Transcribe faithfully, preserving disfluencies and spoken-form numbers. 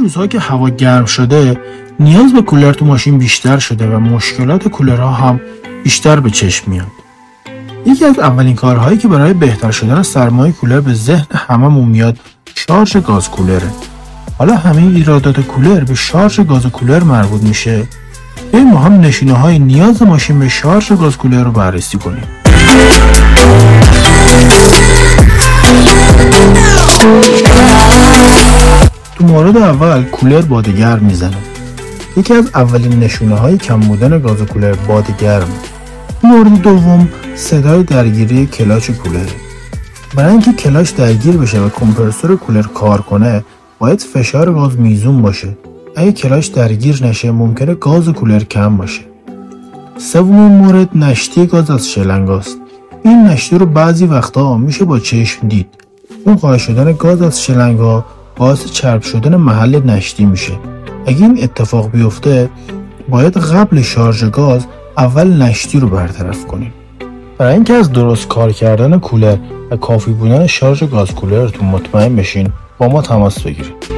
روزها که هوا گرم شده نیاز به کولر تو ماشین بیشتر شده و مشکلات کولرها هم بیشتر به چشم میاد. یکی از اولین کارهایی که برای بهتر شدن سرمایه کولر به ذهن هممون میاد شارژ گاز کولره. حالا همه ایرادات کولر به شارژ گاز کولر مربوط میشه. بیاییم ما هم نشونه‌های نیاز ماشین به شارژ گاز کولر رو بررسی کنیم. تو مورد اول کولر باد گرم میزنه. یکی از اولین نشونه‌های کم بودن گاز کولر باد گرمه. مورد دوم صدای درگیری کلاچ کولره. برای اینکه کلاچ درگیر بشه و کمپرسور کولر کار کنه باید فشار گاز میزون باشه. اگه کلاچ درگیر نشه ممکنه گاز کولر کم باشه. سومین مورد نشتی گاز از شلنگاست. این نشتی رو بعضی وقتا میشه با چشم دید. اون خارج شدن گاز از شلنگ‌ها باعث چرب شدن محل نشتی میشه. اگه این اتفاق بیفته باید قبل شارژ گاز اول نشتی رو برطرف کنیم. برای اینکه از درست کار کردن کولر و کافی بودن شارژ گاز کولرتون مطمئن بشین با ما تماس بگیرید.